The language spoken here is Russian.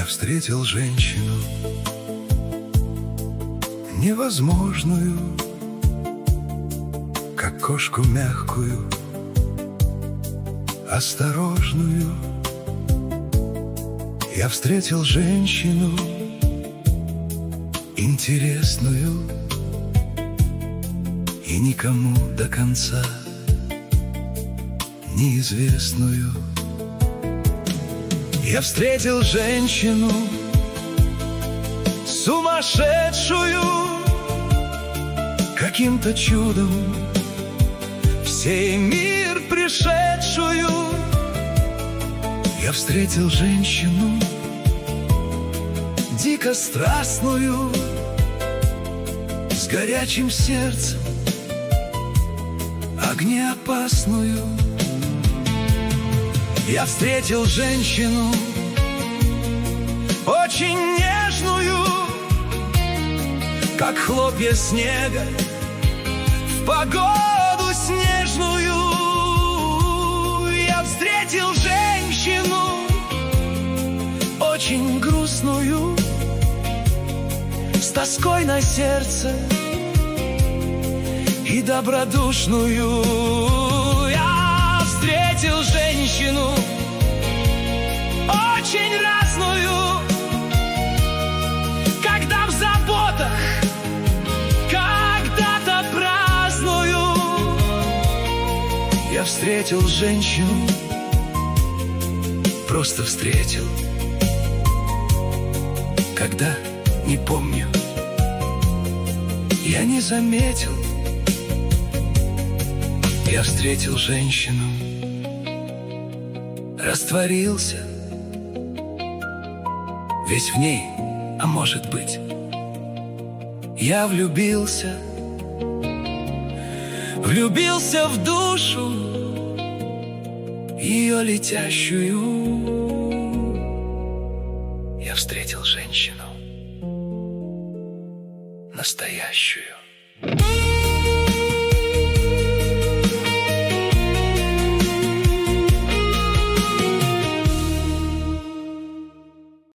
встретил женщину невозможную, как кошку мягкую, осторожную. Я встретил женщину интересную и никому до конца неизвестную. Я встретил женщину сумасшедшую, каким-то чудом в сей мир пришедшую. Я встретил женщину дико страстную, с горячим сердцем, огнеопасную. Я встретил женщину очень нежную, как хлопья снега в погоду снежную. Я встретил женщину очень грустную, с тоской на сердце и добродушную. Я встретил женщину очень разную, когда в заботах когда-то праздную. Я встретил женщину, просто встретил, когда не помню, я не заметил. Я встретил женщину, растворился весь в ней, а может быть, я влюбился в душу ее летящую. Я встретил женщину настоящую.